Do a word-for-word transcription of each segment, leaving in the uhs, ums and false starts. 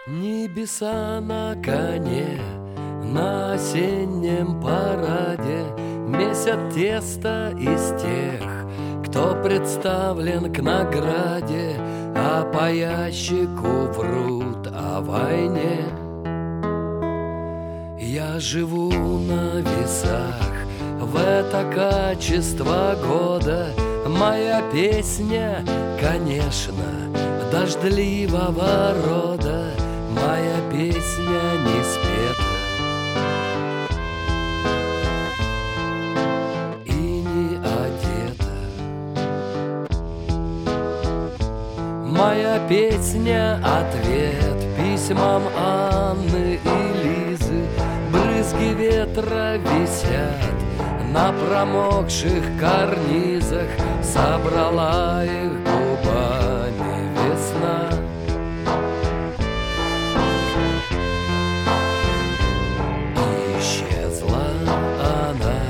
Небеса на коне, на осеннем параде месят тесто из тех, кто представлен к награде, а по ящику врут о войне. Я живу на весах в это качество года. Моя песня, конечно, дождливого рода. Моя песня не спета и не одета. Моя песня — ответ письмам Анны и Лизы. Брызги ветра висят на промокших карнизах. Собрала их губами весна. Исчезла она.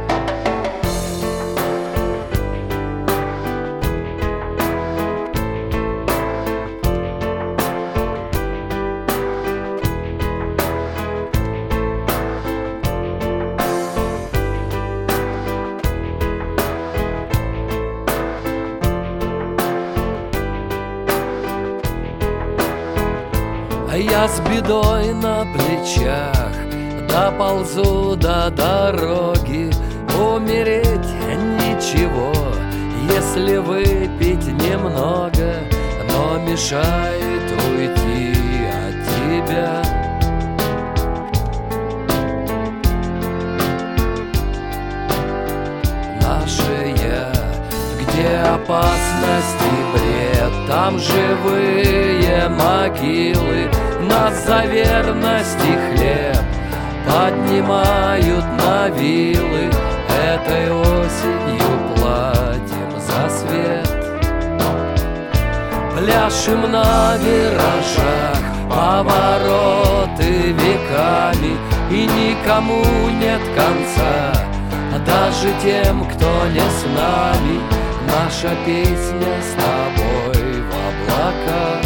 Я с бедой на плечах доползу до дороги. Умереть ничего, если выпить немного, но мешает уйти от тебя. Наше я, где опасность и бред, там живые могилы. Нас за верность и хлеб поднимают на вилы. Этой осенью платим за свет. Пляшем на виражах повороты веками, и никому нет конца, даже тем, кто не с нами. Наша песня с тобой в облаках.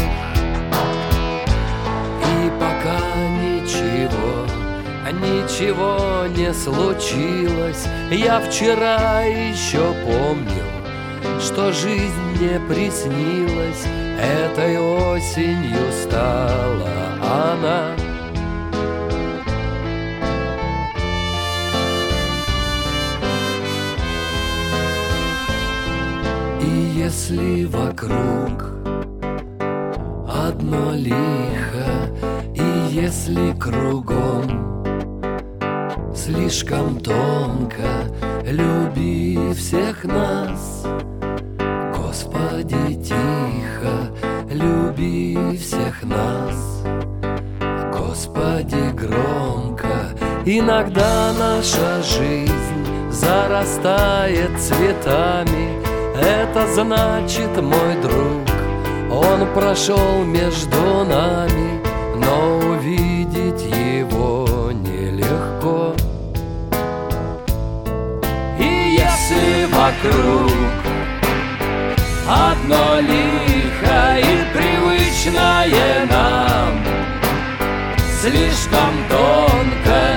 Ничего, ничего не случилось. Я вчера еще помнил, что жизнь мне приснилась. Этой осенью стала она. И если вокруг одно лихо, и если кругом слишком тонко, люби всех нас, Господи, тихо, люби всех нас, Господи, громко. Иногда наша жизнь зарастает цветами. Это значит, мой друг, он прошел между нами, но увидеть его нелегко. И если вокруг одно лихо и привычное нам слишком тонко,